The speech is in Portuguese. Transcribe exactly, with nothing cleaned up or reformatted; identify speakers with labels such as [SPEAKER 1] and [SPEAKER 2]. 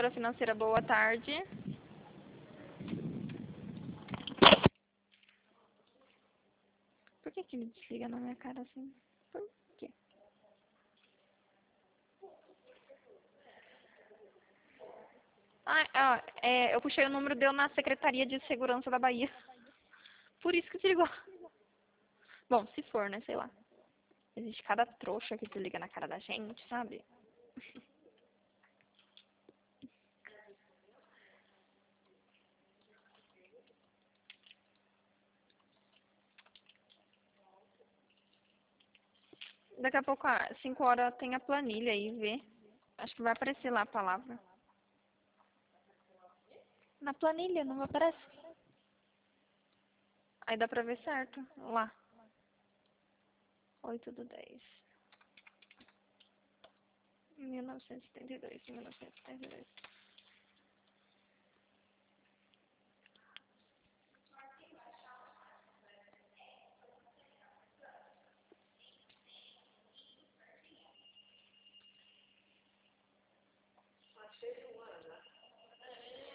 [SPEAKER 1] Consultora financeira, boa tarde. Por que que ele desliga na minha cara assim? Por quê? Ah, ah, é, eu puxei o número, deu na Secretaria de Segurança da Bahia. Por isso que desligou. Bom, se for, né? Sei lá. Existe cada trouxa que desliga na cara da gente, sabe? Daqui a pouco, às cinco horas, tem a planilha aí, vê. Acho que vai aparecer lá a palavra. Na planilha, não aparece? Aí dá pra ver certo. Lá. oito do dez. mil novecentos e setenta e dois. mil novecentos e setenta e dois.